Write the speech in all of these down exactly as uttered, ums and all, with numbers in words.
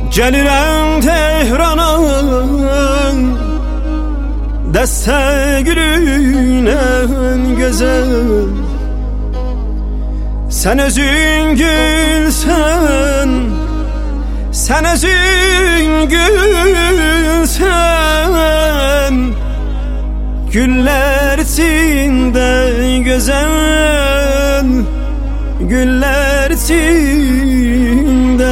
Gelirəm Tehrana dəstə gülünə gözəl. Sən özün gülsən, sən özün gülsən, güller içində gözəl, güller içində.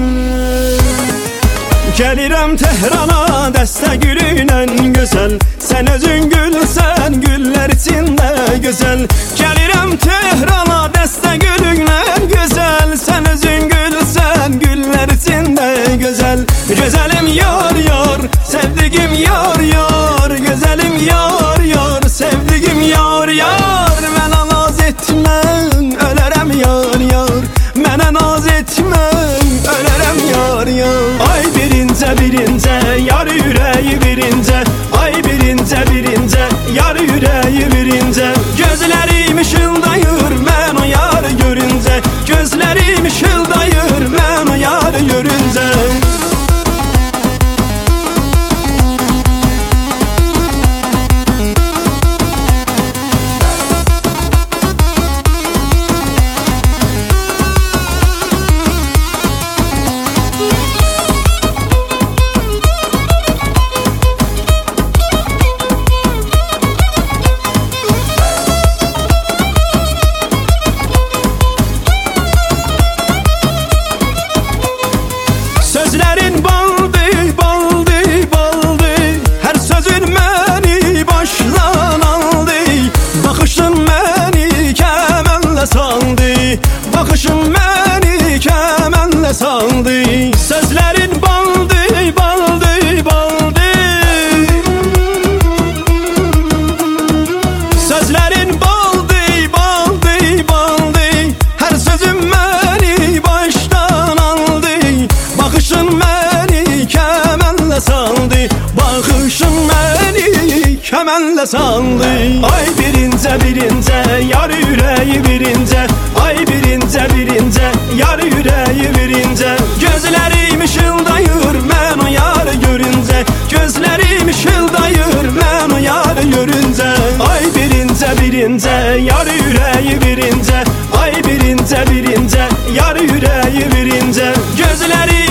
Gəlirəm Tehrana dəstə gülünə gözəl. Sən özün gülsən, güller içində gözəl. Gəlirəm Tehrana dəstə gülünə gözəl. Sən özün gülsən, güller içində gözəl. Gözəlim yar yar, sevdiğim yar yar. Gözəlim yar yar, sevdiğim yar yar. Mənə naz etmə, ölərəm yar yar. Mənə naz etmə, ölərəm yar yar. Ay birincə birincə, yar yüreği birincə. Ay birincə birincə, yar yüreği birincə. Gözlərim ışıldayır mən o yarı görüncə. Gözlərim ışıldayır mən o yarı görüncə. Sözlerin baldı, baldı, baldı. Her sözün məni başdan aldı. Bakışın məni kəmənlə saldı. Bakışın məni kəmənlə saldı. Sözlerin baldı, baldı, baldı. Sözlerin baldı, baldı, baldı. Her sözün məni başdan aldı. Bakışın məni kəmənlə saldı. Bakışın məni kəmənlə saldı. Ay birincə birincə, yar yüreği birincə. Ay birincə birincə, yar yüreği birincə. Gözlərim ışıldayır mən o yarı görüncə. Gözlərim ışıldayır mən o yarı görüncə. Ay birincə birincə, yar yüreği birincə. Ay birincə birincə, yar yüreği birincə. Gözlərim